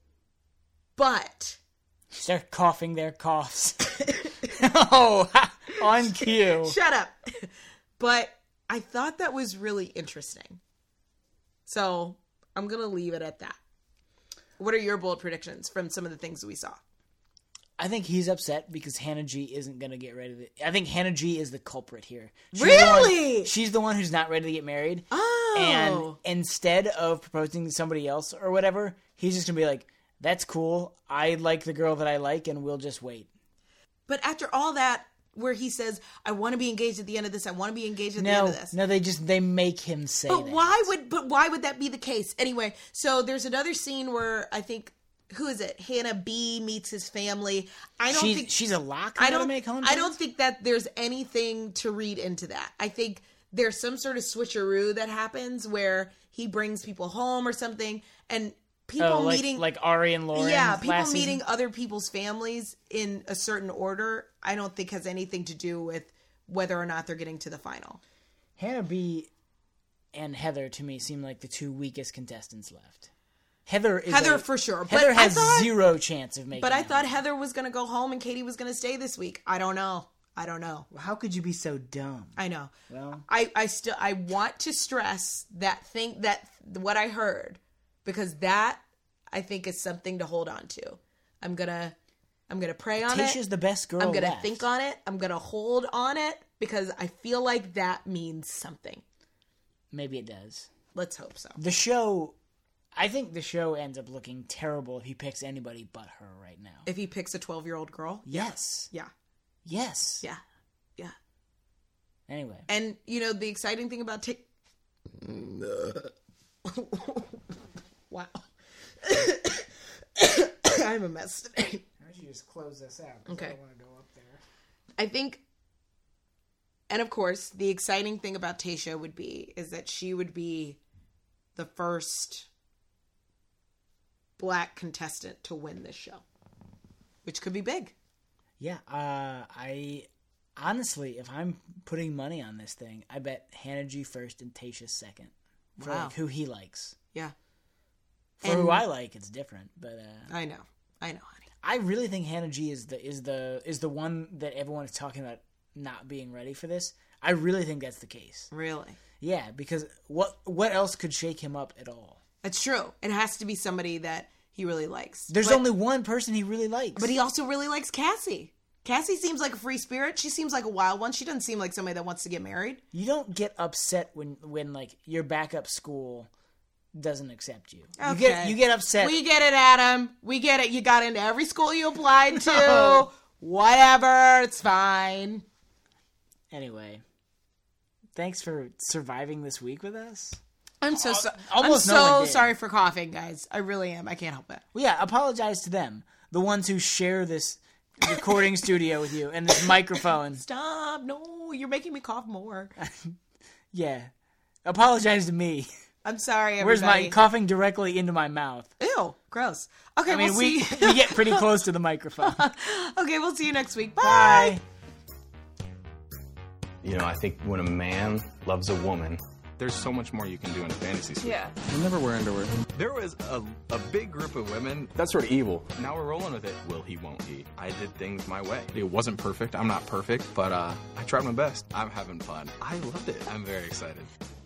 But Start coughing their coughs. Oh, on cue. shut up. But I thought that was really interesting. So I'm going to leave it at that. What are your bold predictions from some of the things that we saw? I think he's upset because Hannah G isn't going to get ready to... I think Hannah G is the culprit here. She's the Really? one- she's the one who's not ready to get married. Oh. And instead of proposing to somebody else or whatever, he's just going to be like, that's cool. I like the girl that I like, and we'll just wait. But after all that, where he says, I want to be engaged at the end of this, I want to be engaged at the end No, of this. no, they just, they make him say But that. why would but why would that be the case? Anyway, so there's another scene where I think who is it? Hannah B meets his family. I don't she's, think she's a lock I on how to don't make home I things? don't think that there's anything to read into that. I think there's some sort of switcheroo that happens where he brings people home or something, and people Oh, like, meeting like Ari and Lauren. yeah, people last meeting season? other people's families in a certain order, I don't think has anything to do with whether or not they're getting to the final. Hannah B. and Heather, to me, seem like the two weakest contestants left. Heather is Heather a- for sure. Heather but has I thought, zero chance of making But I it. thought Heather was going to go home and Katie was going to stay this week. I don't know. I don't know. Well, how could you be so dumb? I know. Well, I, I still I want to stress that thing that what I heard, because that I think is something to hold on to. I'm gonna I'm gonna pray on it. Tasha's the best girl I'm gonna left. think on it. I'm gonna hold on it because I feel like that means something. Maybe it does. Let's hope so. The show, I think the show ends up looking terrible if he picks anybody but her right now. If he picks a twelve-year-old girl, Yes. yeah, Yes. yeah, yeah. Anyway. And you know the exciting thing about take. Wow. I'm a mess today. Why don't you just close this out? Okay. I don't want to go up there. I think, and of course, the exciting thing about Tayshia would be is that she would be the first black contestant to win this show, which could be big. Yeah. Uh, I honestly, if I'm putting money on this thing, I bet Hannah G first and Tasha second. For Wow. like who he likes. Yeah, For And- who I like, it's different. But uh, I know, I know, honey. I really think Hannah G is the is the is the one that everyone is talking about not being ready for this. I really think that's the case. Really, Yeah, because what what else could shake him up at all? it's true. It has to be somebody that he really likes. There's But- only one person he really likes. but he also really likes Cassie. Cassie seems like a free spirit. She seems like a wild one. She doesn't seem like somebody that wants to get married. You don't get upset when when like your backup school doesn't accept you. You Okay. get you get upset. We get it, Adam. We get it. You got into every school you applied to. Whatever. It's fine. Anyway, thanks for surviving this week with us. I'm so so- almost I'm no one so did. sorry for coughing, guys. I really am. I can't help it. Well, yeah, apologize to them, the ones who share this recording studio with you and this microphone. Stop. No, you're making me cough more. Yeah, apologize to me. I'm sorry, Where's everybody. my coughing directly into my mouth? Ew, gross. Okay, I mean, we'll we see. we get pretty close to the microphone. Okay, we'll see you next week. Bye. Bye. You know, I think when a man loves a woman, there's so much more you can do in a fantasy suite. Yeah. You never wear underwear. There was a, a big group of women. That's sort of evil. Now we're rolling with it. Will he, won't he? I did things my way. It wasn't perfect. I'm not perfect, but uh, I tried my best. I'm having fun. I loved it. I'm very excited.